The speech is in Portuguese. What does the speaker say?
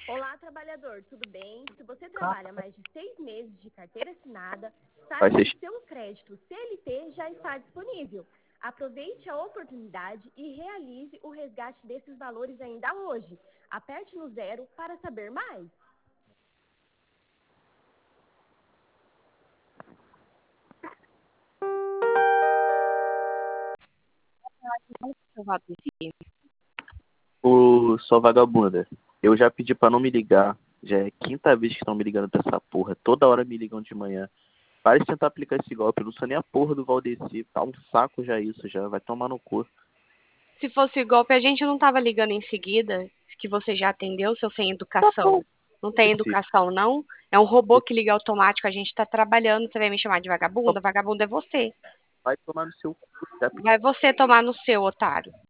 Olá, trabalhador, tudo bem? Se você trabalha mais de 6 meses de carteira assinada, Vai saiba ser que seu crédito CLT já está disponível. Aproveite a oportunidade e realize o resgate desses valores ainda hoje. Aperte no 0 para saber mais. Sua vagabunda. Eu já pedi pra não me ligar. Já é a quinta vez que estão me ligando pra essa porra. Toda hora me ligam de manhã. Para de tentar aplicar esse golpe. Eu não sou nem a porra do Valdeci. Tá um saco já isso, já. Vai tomar no cu. Se fosse golpe, a gente não tava ligando em seguida, que você já atendeu, seu sem Tá educação. bom. Não tem educação, não? É um robô que liga automático, a gente tá trabalhando, você vai me chamar de vagabunda? Vagabunda é você. Vai tomar no seu cu. Já Vai você tomar no seu, otário.